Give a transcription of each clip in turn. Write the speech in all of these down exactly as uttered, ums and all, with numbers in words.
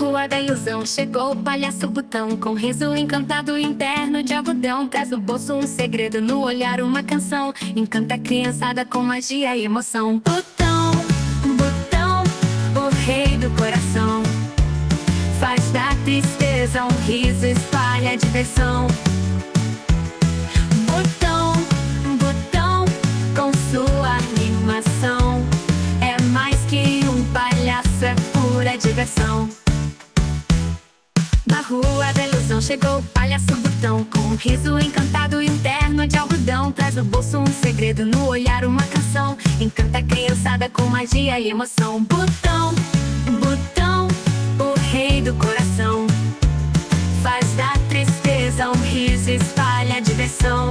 rua da ilusão chegou o palhaço Botão, com riso encantado interno de algodão. Traz no bolso um segredo, no olhar uma canção, encanta a criançada com magia e emoção. Botão, Botão, o rei do coração, faz da tristeza um riso, espalha a diversão. Botão, Botão, com sua animação, é mais que um palhaço, é pura diversão. Na rua da ilusão chegou o palhaço Botão, com um riso encantado interno de algodão. Traz no bolso um segredo, no olhar uma canção, encanta a criançada com magia e emoção. Botão, Botão, o rei do coração, faz da tristeza um riso, espalha a diversão.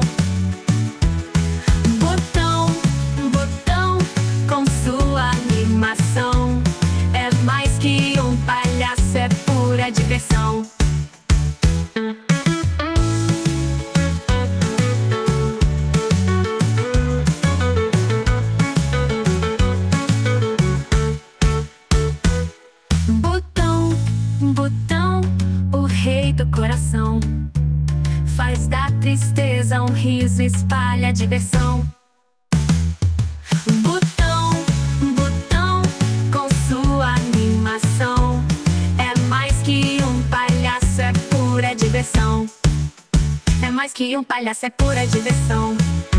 Botão, Botão, com sua animação, é mais que um palhaço, é pura diversão. Botão, Botão, o rei do coração, faz da tristeza um riso, espalha a diversão. Botão, Botão, com sua animação, é mais que um palhaço, é pura diversão. É mais que um palhaço, é pura diversão.